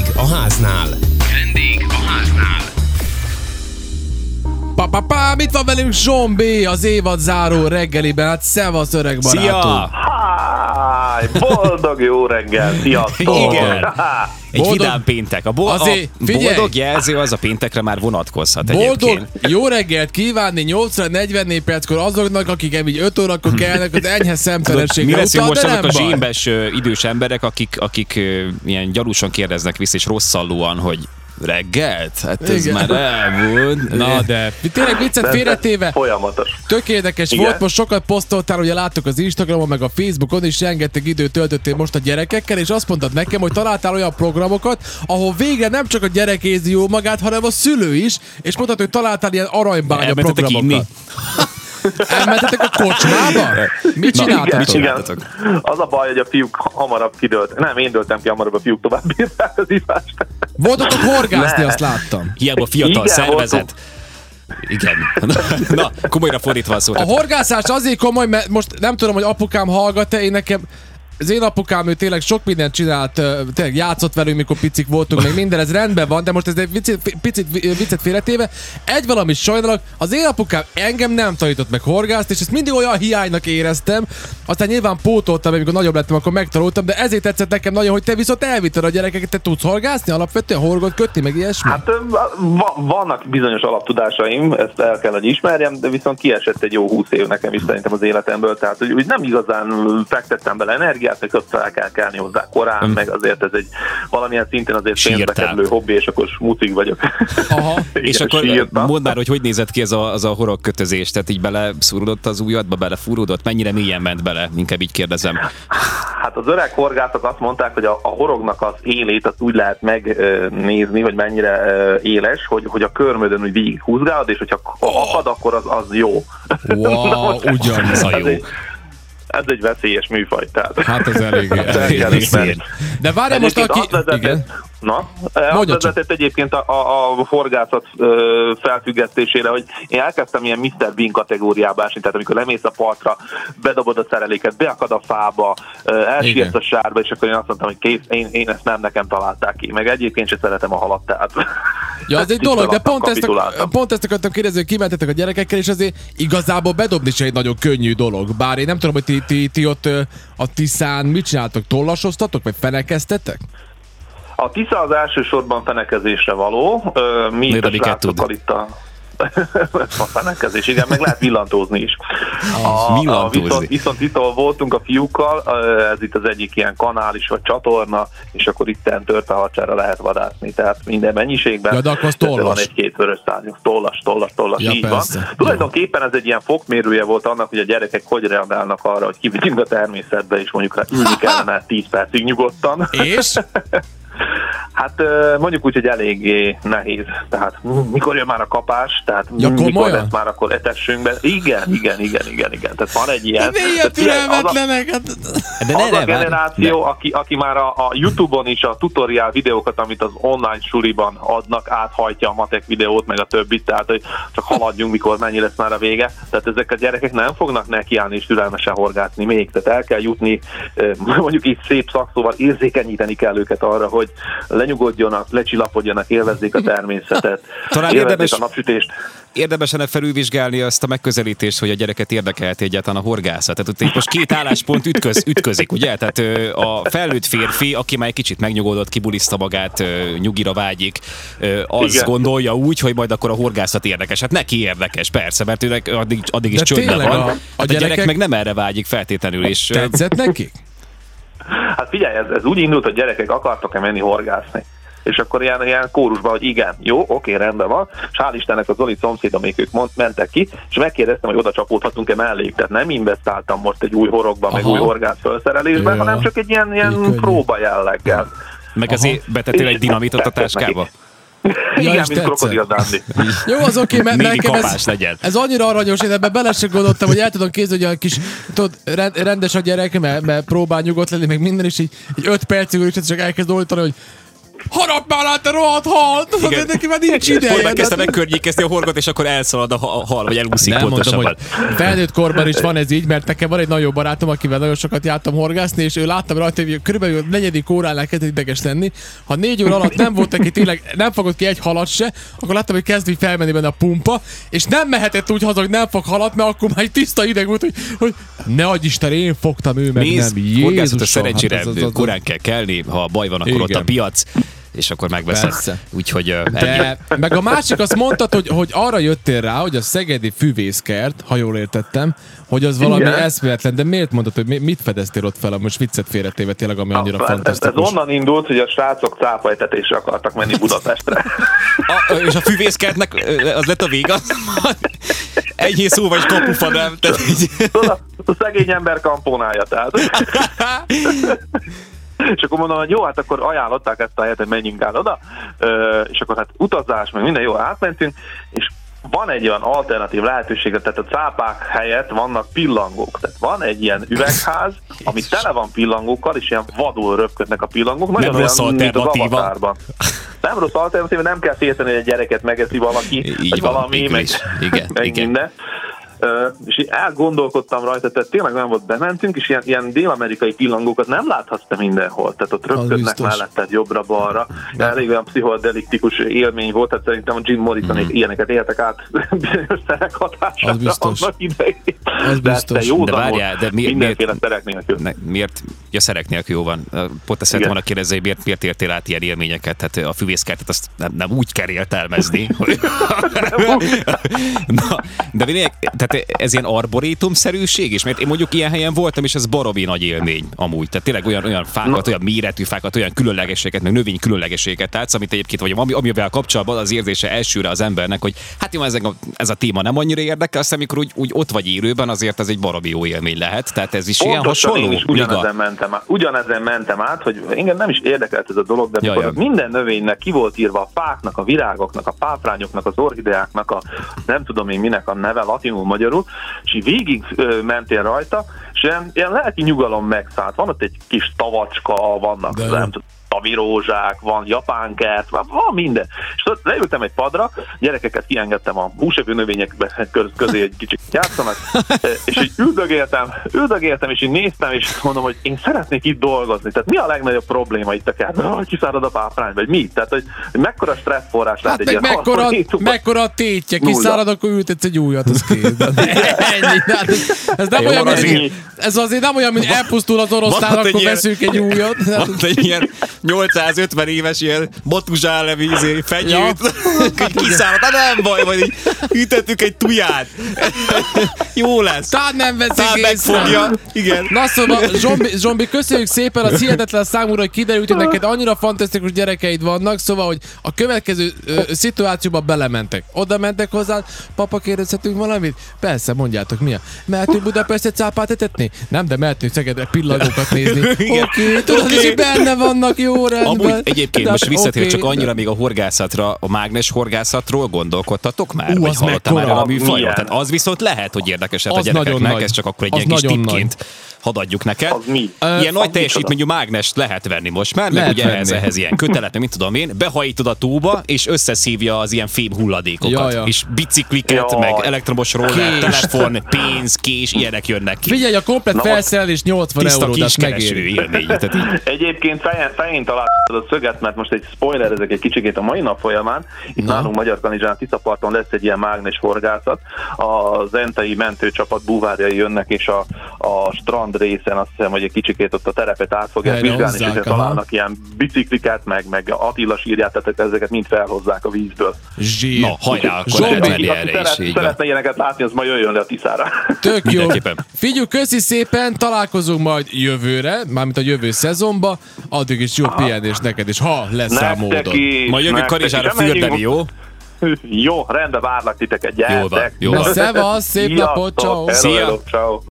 Vendég a háznál. Mit van velünk Zsomb, az évad záró reggeliben? Hát szevasz, öreg barátom. Szia! Háj, boldog jó reggel, sziasztok! Igen. Egy vidám péntek. A boldog jelző az a péntekre már vonatkozhat boldog, egyébként. jó reggelt kívánni 8:44 perckor azoknak, akik így 5 órakor kelnek, az enyhe szemtelenségre. Mi lesz utal, most de azok nem a baj. zsémbes idős emberek, akik ilyen gyalúsan kérdeznek vissza, és rosszallóan, hogy reggelt? Hát ez Igen. már elmúlt. Na de, tényleg viccet félretéve, Folyamatos. tök érdekes Igen? volt, most sokat posztoltál, ugye láttuk az Instagramon, meg a Facebookon is, rengeteg időt töltöttél most a gyerekekkel, és azt mondtad nekem, hogy találtál olyan programokat, ahol végre nem csak a gyerek érzi jó magát, hanem a szülő is, és mondtad, hogy találtál ilyen aranybánya Elmentetek inni? programokat. Elmentetek a kocsmába? Mit csináltatok? Igen. Az a baj, hogy a fiúk hamarabb kidőlt. Nem, én dőltem ki hamarabb, a fiúk tovább bírták az ivást. Voltatok horgászni, Ne. azt láttam. Hiába fiatal Igen, szervezet. Igen. Na, komolyra fordítva a szót. A horgászás azért komoly, mert most nem tudom, hogy apukám hallgat-e, én nekem az én apukám, ő tényleg sok mindent csinált, tényleg játszott velünk, mikor picik voltunk, még minden, ez rendben van, de most ez egy picit viccet félretéve. Egy valamit sajnálok, az én apukám engem nem tanított meg horgászt, és ezt mindig olyan hiánynak éreztem, aztán nyilván pótoltam, amikor nagyobb lettem, akkor megtanultam, de ezért tetszett nekem nagyon, hogy te viszont elvitted a gyerekeket, te tudsz horgászni alapvetően, horgot kötni, meg ilyesmi? Hát vannak bizonyos alaptudásaim, ezt el kell, hogy ismerjem, de viszont kiesett egy jó 20 év nekem is szerintem az életemből, tehát hogy nem igazán fektettem bele energiát, meg ott fel kell kelni hozzá korán, meg azért ez egy valamilyen szinten azért pénzbe kerülő hobbi, és akkor smucig vagyok. Aha. És Igen, akkor sírtam. mondd már, hogy nézett ki ez a horogkötözés, tehát így beleszúródott az ujjadba, belefúródott, mennyire mélyen ment bele, inkább így kérdezem. Hát az öreg horgászok azt mondták, hogy a horognak az élét azt úgy lehet megnézni, hogy mennyire éles, hogy a körmödön úgy végig húzgálod, és hogyha akad, akkor az jó. Wow, ugyanaz a jó. Ez egy veszélyes műfaj, tehát. Hát ez elég ismerni. De várjál most, aki... Igen. Azt vezetett egyébként a horgászat felfüggesztésére, hogy én elkezdtem ilyen Mr. Bean kategóriába esni, tehát amikor lemész a partra, bedobod a szereléket, beakad a fába, elsietsz a sárba, és akkor én azt mondtam, hogy kész, én ezt nem nekem találták ki. Meg egyébként sem szeretem a halat, tehát... Ja, ez egy dolog, de pont ezt akartam kérdezni, hogy kimentetek a gyerekekkel, és azért igazából bedobni sem egy nagyon könnyű dolog. Bár én nem tudom, hogy ti ott a Tiszán mit csináltok? Tollasoztatok, vagy fenekeztetek? A Tisza az elsősorban fenekezésre való. Mi itt a srácokkal itt a fenekezés, igen, meg lehet villantózni is. Viszont itt, ahol voltunk a fiúkkal, ez itt az egyik ilyen kanál is, vagy csatorna, és akkor itt törpehacsára lehet vadászni, tehát minden mennyiségben. Ja, de akkor az tollas. Van egy-két vörös szárnyú. Tollas, ja, így persze. van. Tulajdonképpen ez egy ilyen fokmérője volt annak, hogy a gyerekek hogy reagálnak arra, hogy kivigyünk a természetbe, és mondjuk rá ülni kellene 10 percig nyugodtan. És? Hát mondjuk úgy, hogy eléggé nehéz. Tehát mikor jön már a kapás, tehát mikor lesz már akkor etessünk be. Igen. Tehát van egy ilyen. Ilyen türelmetlenek. Az a generáció, aki már a YouTube-on is a tutoriál videókat, amit az online suliban adnak, áthajtja a matek videót, meg a többit, tehát hogy csak haladjunk, mikor mennyi lesz már a vége. Tehát ezek a gyerekek nem fognak nekiállni és türelmesen horgászni még. Tehát el kell jutni, mondjuk így szép szakszóval érzékenyíteni kell őket arra, hogy lenyugodjanak, lecsillapodjanak, élvezzék a természetet, talán élvezzék a napsütést. Érdemes lenne felülvizsgálni azt a megközelítést, hogy a gyereket érdekelhet egyáltalán a horgászat. Tehát itt most két álláspont ütközik, ugye? Tehát a felnőtt férfi, aki már egy kicsit megnyugodott, kibuliszta magát, nyugira vágyik, az igen. Gondolja úgy, hogy majd akkor a horgászat érdekes. Hát neki érdekes, persze, mert őnek addig is csöndben van. A gyerek meg nem erre vágyik feltétlenül. És tetszett nekik? Hát figyelj, ez úgy indult, hogy gyerekek akartak-e menni horgászni. És akkor ilyen kórusban, hogy igen, jó, oké, rendben van, és hál' Istennek a Zoli szomszéd, amelyik ők mentek ki, és megkérdeztem, hogy oda csapódhatunk-e melléjük. Tehát nem investáltam most egy új horogba, meg új horgász felszerelésbe, hanem csak egy ilyen próba jelleggel. Meg azért betettél egy dinamitot a táskába? Igen, mint krokodil Dundee. Jó, az oké, mert nekem ez annyira aranyos, én ebben bele sem gondoltam, hogy el tudom képzelni, hogy a kis, tudod, rendes a gyerek, mert próbál nyugodt lenni, meg minden, és így 5 percig csak elkezd oltani, hogy harap már át a rohadt halt! Azért neki már nincs ideje. Hogy megkezdte megkörnyékezni a horgot, és akkor elszalad a hal, vagy elúszik nem pontosabban. mondom, hogy felnőtt korban is van ez így, mert nekem van egy nagyon barátom, akivel nagyon sokat jártam horgászni, és ő láttam rajta, hogy körülbelül a 4. óránál kezdett ideges lenni. Ha 4 óra alatt nem volt neki tényleg, nem fogott ki egy halat se, akkor láttam, hogy kezd felmenni benne a pumpa, és nem mehetett úgy haza, hogy nem fog halat, mert akkor már egy tiszta ideg volt, hogy ne adj Isten, én fogtam, ő meg nézd, nem. Jézusom, szerencsére hát korán kell kelni, ha baj van, akkor ott a piac, és akkor megveszed. Úgyhogy de meg a másik azt mondtad, hogy arra jöttél rá, hogy a szegedi füvészkert, ha jól értettem, hogy az valami eszméletlen, de miért mondtad, hogy mit fedeztél ott fel, most viccet félretéve tényleg, ami annyira fantasztikus. Ez onnan indult, hogy a srácok cápaetetésre akartak menni Budapestre. És a füvészkertnek az lett a vége? Egy szóval is kapufa, nem? A szegény ember kampónálja, tehát. És akkor mondom, hogy jó, hát akkor ajánlották ezt a helyet, hogy menjünk el oda, és akkor hát utazás, meg minden jó, átmentünk, és van egy olyan alternatív lehetőség, tehát a cápák helyett vannak pillangók. Tehát van egy ilyen üvegház, ami tele van pillangókkal, és ilyen vadul röpködnek a pillangók. Nagyon nem rossz alternatíva. Nem rossz alternatíva, nem kell félteni, hogy egy gyereket megeszi valaki, így vagy van, valami, meg minden. És én elgondolkodtam rajta, tehát tényleg nem volt, bementünk, és ilyen dél-amerikai pillangókat nem láthatsz te mindenhol, tehát ott röpködnek melletted jobbra-balra. Elég olyan pszichodeliktikus élmény volt, tehát szerintem a Jim Morrison ilyeneket éltek át bizonyos szerek hatásra annak idején. De várjál, de mindenféle szerek nélkül. Miért? Ja, szerek nélkül jó van. Pont ezt szeretem volna kérdezni, hogy miért értél át ilyen élményeket? Tehát a füvészkertet azt nem úgy kell értelmezni. De tehát ez ilyen arborétumszerűség is? Mert én mondjuk ilyen helyen voltam, és ez baromi nagy élmény amúgy. Tehát tényleg olyan fákat, olyan méretű fákat, olyan különlegességet, meg növény különlegességet látsz, amit egyébként, vagy amivel kapcsolatban az érzése elsőre az embernek, hogy hát jó, ez a téma nem annyira érdekel, aztán amikor úgy ott vagy élőben, azért ez egy baromi jó élmény lehet. Tehát ez is pontosan ilyen hasonló. Én is ugyanezen mentem át, hogy engem nem is érdekelt ez a dolog, de minden növénynek ki volt írva a fáknak, a virágoknak, a páfrányoknak, az orchideáknak, a nem tudom én minek a neve, latinul, magyarul, és így végig mentél rajta, és ilyen lelki nyugalom megszállt. Van ott egy kis tavacska, vannak nem tudom, tavirózsák, van japánkert, van minden. És ott leültem egy padra, gyerekeket kiengedtem a húsevő növények közé egy kicsit játszanak, és így üldögéltem, és így néztem, és mondom, hogy én szeretnék itt dolgozni. Tehát mi a legnagyobb probléma itt a kertben? Hogy kiszárad a páfrány, vagy mi? Tehát, hogy mekkora stresszforrás lehet egy ilyen mekkora a tétje, kiszárad, akkor ültetsz egy újat, az kész. Ennyi. Ez nem olyan, ez azért nem olyan, mint elpusztul az oroszlán, akkor veszünk egy újat. Van egy ilyen 850 éves ilyen matuzsálemi fenyőt, hogy kiszállott, nem baj, vagy így ütettük egy tuját. Jó lesz. Tehát nem veszik megfogja. Igen. Na szóval, Zsombi, köszönjük szépen, az hihetetlen számúra, hogy kiderült, hogy neked annyira fantasztikus gyerekeid vannak, szóval, hogy a következő szituációba belementek. Oda mentek hozzá, papa, kérdezhetünk valamit? Persze, mondjátok, mi a? Mehetünk Budapestre cápát etetni? Nem, de mehetünk Szegedre pillangókat nézni. Oké, tudod, hogy benne vannak, jó rendben. Amúgy egyébként most visszatér csak annyira még a horgászatra, a mágnes horgászatról gondolkodtatok már? Vagy hallottál már a műfajról? Tehát az viszont lehet, hogy érdekes a gyerekeknek, ez csak akkor egy ilyen kis tippként hadd adjuk neked. Ilyen nagy teljesítményű mágnest lehet venni most már, meg ugye ehhez ilyen kötelet, mit tudom én, behajítod a tóba, és összeszívja az ilyen fém hulladékokat. És bicikliket, meg elektromos roller, telefon, pénz, kés, ilyenek jönnek ki. Figyelj, a komplet felszerelés 80 euró, de megéri. Egyébként fején találtad a szöget, mert most egy spoiler, ezek egy kicsikét a mai nap folyamán. Itt nálunk Magyarkanizsán, Tiszaparton lesz egy ilyen mágnes horgászat. Az entei mentőcsapat búvárjai jönnek, és a strand részen azt hiszem, hogy egy kicsikét ott a terepet át fogják vizsgálni, és találnak ilyen bicikliket, meg Attila sírját, tehát ezeket mind felhozzák a vízből. Na, hajrá, akkor lehet menni erre is. Szeretne ilyeneket látni, az majd jöjjön le a Tiszára. Tök jó. Figyelj, köszi szépen, találkozunk majd jövőre, mármint a jövő szezonba, addig is jó pihenés neked, és ha lesz rá módod. Majd jövünk Kanizsára fürdeni, jó? Jó, rendben, várlak titeket, gyertek. Jó van. Na, szevasz, szép napot, ciao. Szia.